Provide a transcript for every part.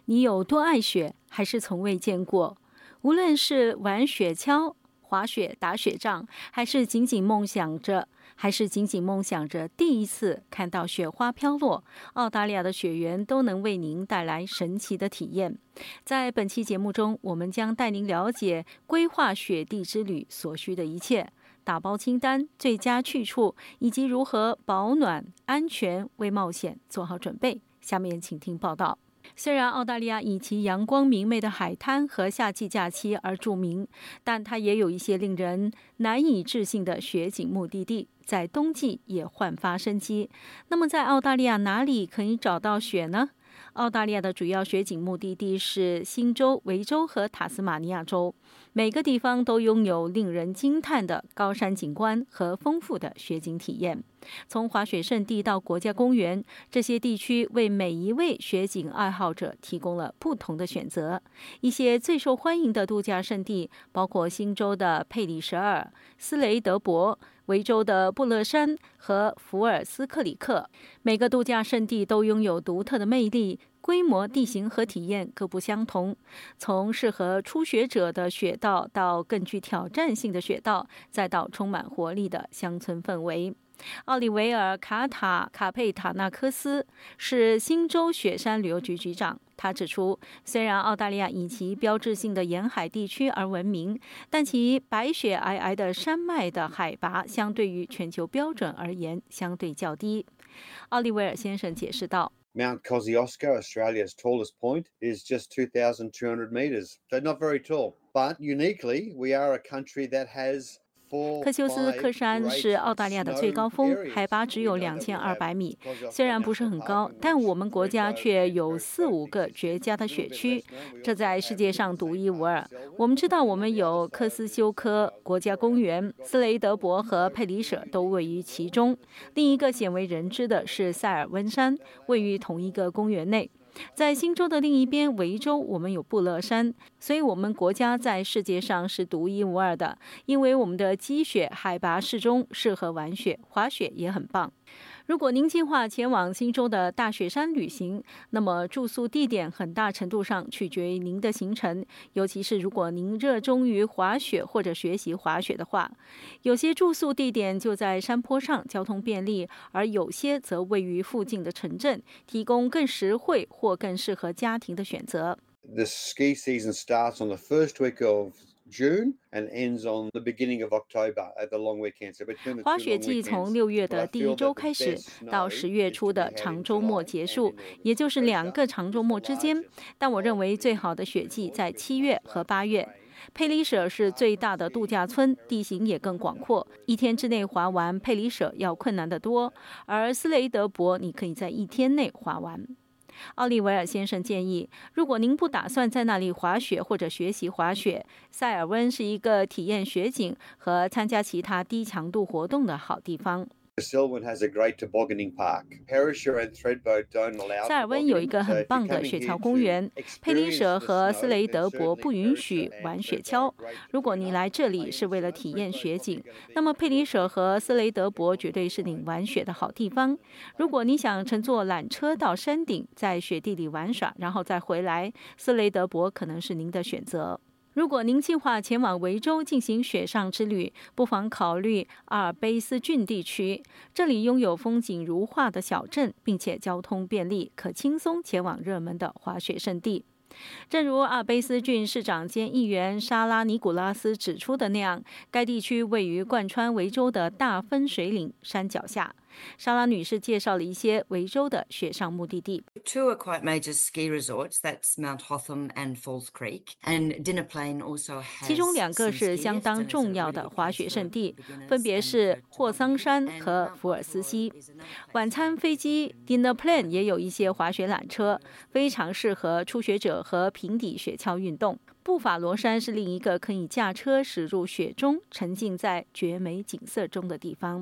你有多爱雪，还是从未见过？无论是玩雪橇、滑雪、打雪仗，还是仅仅梦想着第一次看到雪花飘落，澳大利亚的雪原都能为您带来神奇的体验。在本期节目中，我们将带您了解规划雪地之旅所需的一切，打包清单、最佳去处，以及如何保暖、安全为冒险做好准备。下面请听报道。虽然澳大利亚以其阳光明媚的海滩和夏季假期而著名，但它也有一些令人难以置信的雪景目的地，在冬季也焕发生机。那么在澳大利亚哪里可以找到雪呢？澳大利亚的主要雪景目的地是新州、维州和塔斯马尼亚州，每个地方都拥有令人惊叹的高山景观和丰富的雪景体验。从滑雪胜地到国家公园，这些地区为每一位雪景爱好者提供了不同的选择。一些最受欢迎的度假胜地包括新州的佩里舍尔、斯雷德伯、维州的布勒山和福尔斯克里克。每个度假胜地都拥有独特的魅力，规模、地形和体验各不相同，从适合初学者的雪道到更具挑战性的雪道，再到充满活力的乡村氛围。奥利维尔·卡佩塔纳科斯是新州雪山旅游局局长。他指出，虽然澳大利亚以其标志性的沿海地区而闻名，但其白雪皑皑的山脉的海拔相对于全球标准而言相对较低。奥利维尔先生解释道 ，Mount Kosciuszko, Australia's tallest point, is just 2,200 metres, so not very tall. But uniquely, we are a country that has 科修斯克山是澳大利亚的最高峰，海拔只有2200米。虽然不是很高，但我们国家却有4-5个绝佳的雪区，这在世界上独一无二。我们知道我们有科斯休科国家公园，斯雷德伯和佩里舍都位于其中。另一个鲜为人知的是塞尔温山，位于同一个公园内。在新州的另一边维州，我们有布勒山，所以我们国家在世界上是独一无二的，因为我们的积雪海拔适中，适合玩雪，滑雪也很棒。如果您计划前往新州的大雪山旅行，那么住宿地点很大程度上取决于您的行程，尤其是如果您热衷于滑雪或者学习滑雪的话。有些住宿地点就在山坡上，交通便利，而有些则位于附近的城镇，提供更实惠或更适合家庭的选择。 The ski season starts on the first week of June and ends on the beginning of October at the long weekend. So between the 滑雪季从6月的第一周开始，到10月初的长周末结束，也就是2个长周末之间。但我认为最好的雪季在7月和8月。佩里舍是最大的度假村，地形也更广阔，一天之内滑完佩里舍要困难得多，而斯雷德伯你可以在1天内滑完。奥利维尔先生建议，如果您不打算在那里滑雪或者学习滑雪，塞尔温是一个体验雪景和参加其他低强度活动的好地方。 Selwyn has a great tobogganing park. Perisher and Thredbo don't allow. 塞尔温有一个很棒的雪橇公园，佩里舍和斯雷德伯不允许玩雪橇。如果你来这里是为了体验雪景，那么佩里舍和斯雷德伯绝对是你玩雪的好地方。如果你想乘坐缆车到山顶，在雪地里玩耍，然后再回来，斯雷德伯可能是您的选择。如果您计划前往维州进行雪上之旅，不妨考虑阿尔卑斯郡地区，这里拥有风景如画的小镇，并且交通便利，可轻松前往热门的滑雪胜地。正如阿尔卑斯郡市长兼议员莎拉尼古拉斯指出的那样，该地区位于贯穿维州的大分水岭山脚下。莎拉女士介绍了一些维州的雪上目的地。 Two are quite major ski resorts, that's Mount Hotham and Falls Creek, and Dinner Plain also has 其中2个是相当重要的滑雪胜地，分别是霍桑山和福尔斯溪。晚餐飞机 Dinner Plain 也有一些滑雪缆车，非常适合初学者和平底雪橇运动。布法罗山是另一个可以驾车驶入雪中，沉浸在绝美景色中的地方。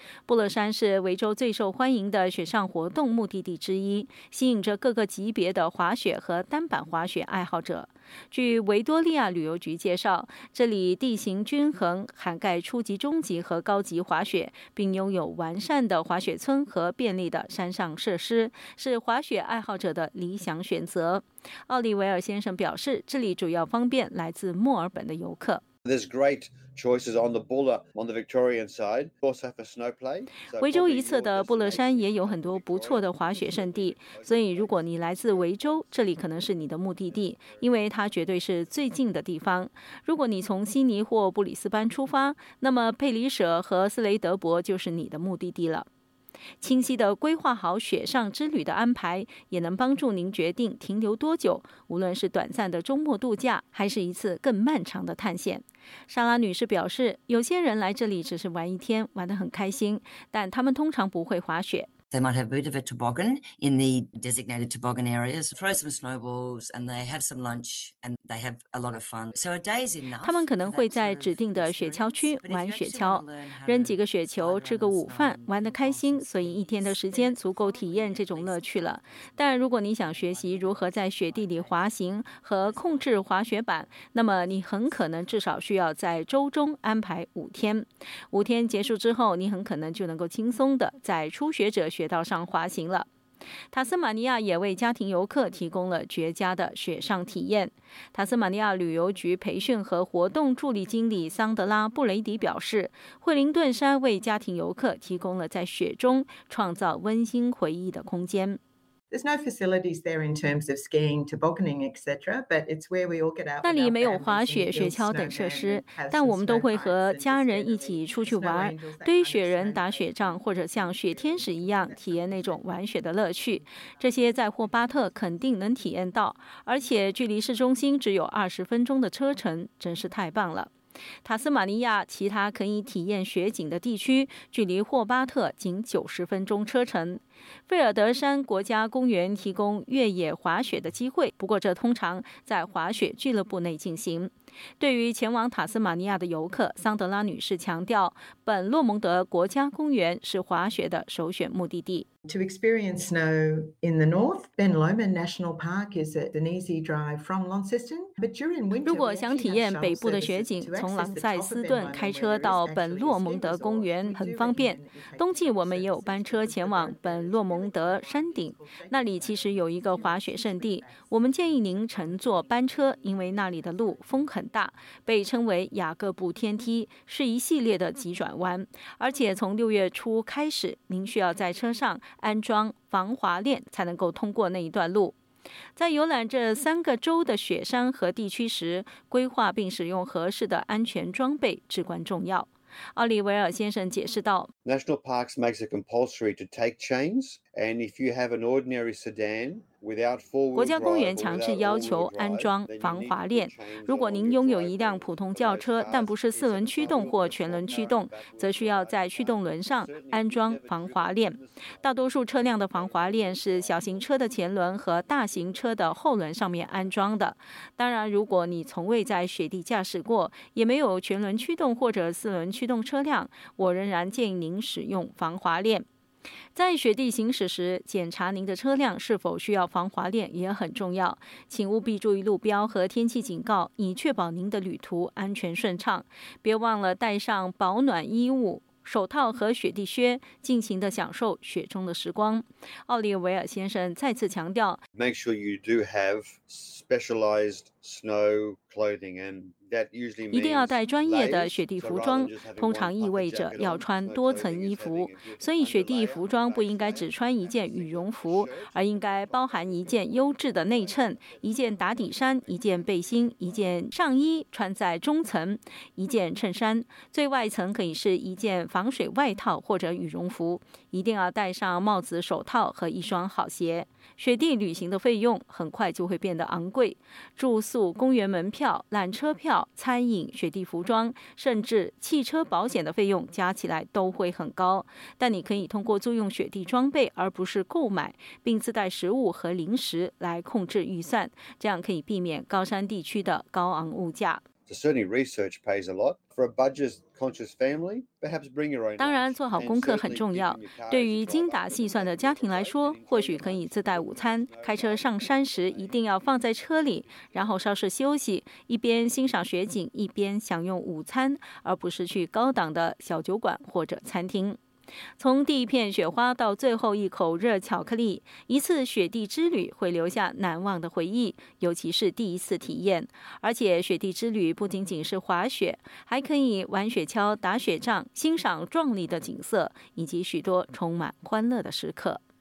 布勒山是维州最受欢迎的雪上活动目的地之一，吸引着各个级别的滑雪和单板滑雪爱好者。据维多利亚旅游局介绍，这里地形均衡，涵盖初级、中级和高级滑雪，并拥有完善的滑雪村和便利的山上设施，是滑雪爱好者的理想选择。奥利维尔先生表示，这里主要方便来自墨尔本的游客。 There's great choices on the Buller on the Victorian side. Also for snow play. 维州一侧的布勒山也有很多不错的滑雪胜地，所以如果你来自维州，这里可能是你的目的地，因为它绝对是最近的地方。如果你从悉尼或布里斯班出发，那么佩里舍和斯雷德伯就是你的目的地了。清晰地规划好雪上之旅的安排，也能帮助您决定停留多久，无论是短暂的周末度假，还是一次更漫长的探险。莎拉女士表示，有些人来这里只是玩一天，玩得很开心，但他们通常不会滑雪。 They might have a bit of a toboggan in the designated toboggan areas, throw some snowballs, and they have some lunch, and they have a lot of fun. So a day is enough. 他们可能会在指定的雪橇区玩雪橇，扔几个雪球，吃个午饭，玩得开心，所以一天的时间足够体验这种乐趣了。但如果你想学习如何在雪地里滑行和控制滑雪板，那么你很可能至少需要在周中安排5天。5天结束之后，你很可能就能够轻松的在初学者雪道上滑行了。塔斯马尼亚也为家庭游客提供了绝佳的雪上体验。塔斯马尼亚旅游局培训和活动助理经理桑德拉·布雷迪表示，惠灵顿山为家庭游客提供了在雪中创造温馨回忆的空间。 There's no facilities there in terms of skiing, tobogganing, etc. But it's where we all get out. 那里没有滑雪、雪橇等设施，但我们都会和家人一起出去玩，堆雪人、打雪仗，或者像雪天使一样体验那种玩雪的乐趣。这些在霍巴特肯定能体验到，而且距离市中心只有20分钟的车程，真是太棒了。塔斯马尼亚其他可以体验雪景的地区，距离霍巴特仅90分钟车程。费尔德山国家公园提供越野滑雪的机会，不过这通常在滑雪俱乐部内进行。对于前往塔斯马尼亚的游客，桑德拉女士强调，本洛蒙德国家公园是滑雪的首选目的地。 To experience snow in the north, Ben Lomond National Park is an easy drive from Launceston. But during winter, 如果想体验北部的雪景，从朗塞斯顿开车到本洛蒙德公园很方便。冬季我们也有班车前往本洛蒙德山顶，那里其实有一个滑雪胜地。我们建议您乘坐班车，因为那里的路风很大，被称为雅各布天梯，是一系列的急转弯。而且从6月初开始，您需要在车上安装防滑链才能够通过那一段路。在游览这3个州的雪山和地区时，规划并使用合适的安全装备至关重要。奥利维尔先生解释道 National Parks makes it compulsory to take chains, and if you have an ordinary sedan without four-wheel drive, 国家公园强制要求安装防滑链。如果您拥有一辆普通轿车，但不是4轮驱动或全轮驱动，则需要在驱动轮上安装防滑链。大多数车辆的防滑链是小型车的前轮和大型车的后轮上面安装的。当然，如果你从未在雪地驾驶过，也没有全轮驱动或者4轮驱动车辆，我仍然建议您使用防滑链。在雪地行驶时，检查您的车辆是否需要防滑链也很重要。请务必注意路标和天气警告，以确保您的旅途安全顺畅。别忘了带上保暖衣物、手套和雪地靴，尽情地享受雪中的时光。奥利维尔先生再次强调 Make sure you do have specialized snow clothing, and that usually means 一定要带专业的雪地服装，通常意味着要穿多层衣服，所以雪地服装不应该只穿一件羽绒服，而应该包含一件优质的内衬、一件打底衫、一件背心、一件上衣穿在中层、一件衬衫，最外层可以是一件防水外套或者羽绒服。一定要戴上帽子、手套和一双好鞋。雪地旅行的费用很快就会变得昂贵，住宿、公园门票、缆车票、餐饮、雪地服装，甚至汽车保险的费用加起来都会很高。但你可以通过租用雪地装备而不是购买，并自带食物和零食来控制预算，这样可以避免高山地区的高昂物价。 Certainly research pays a lot. For a budget-conscious family, perhaps bring your own. 当然，做好功课很重要。对于精打细算的家庭来说，或许可以自带午餐。开车上山时，一定要放在车里，然后稍事休息，一边欣赏雪景，一边享用午餐，而不是去高档的小酒馆或者餐厅。从第一片雪花到最后一口热巧克力，一次雪地之旅会留下难忘的回忆，尤其是第一次体验。而且雪地之旅不仅仅是滑雪，还可以玩雪橇、打雪仗，欣赏壮丽的景色，以及许多充满欢乐的时刻。